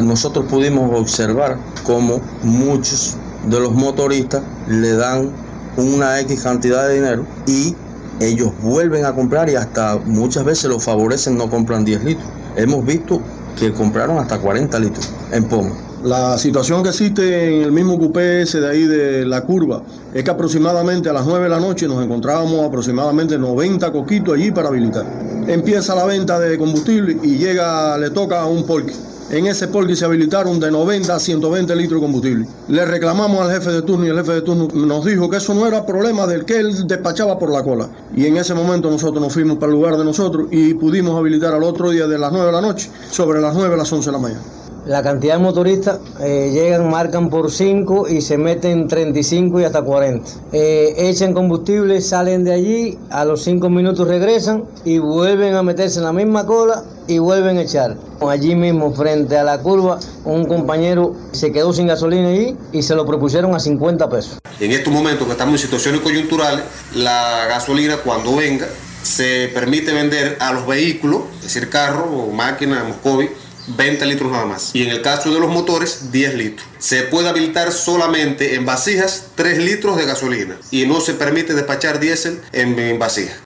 nosotros pudimos observar cómo muchos de los motoristas le dan una X cantidad de dinero y ellos vuelven a comprar y hasta muchas veces los favorecen, no compran 10 litros. Hemos visto que compraron hasta 40 litros en pomo. La situación que existe en el mismo cupé ese de ahí de la curva es que aproximadamente a las 9 de la noche nos encontrábamos aproximadamente 90 coquitos allí para habilitar. Empieza la venta de combustible y le toca a un polque. En ese polque se habilitaron de 90 a 120 litros de combustible. Le reclamamos al jefe de turno y el jefe de turno nos dijo que eso no era problema del que él despachaba por la cola. Y en ese momento nosotros nos fuimos para el lugar de nosotros y pudimos habilitar al otro día de las 9 de la noche sobre las 9 a las 11 de la mañana. La cantidad de motoristas llegan, marcan por 5 y se meten 35 y hasta 40. Echan combustible, salen de allí, a los 5 minutos regresan y vuelven a meterse en la misma cola y vuelven a echar. Allí mismo, frente a la curva, un compañero se quedó sin gasolina allí y se lo propusieron a 50 pesos. En estos momentos que estamos en situaciones coyunturales, la gasolina cuando venga se permite vender a los vehículos, es decir, carros o máquinas, Moscovi, 20 litros nada más. Y en el caso de los motores, 10 litros. Se puede habilitar solamente en vasijas 3 litros de gasolina y no se permite despachar diésel en vasijas.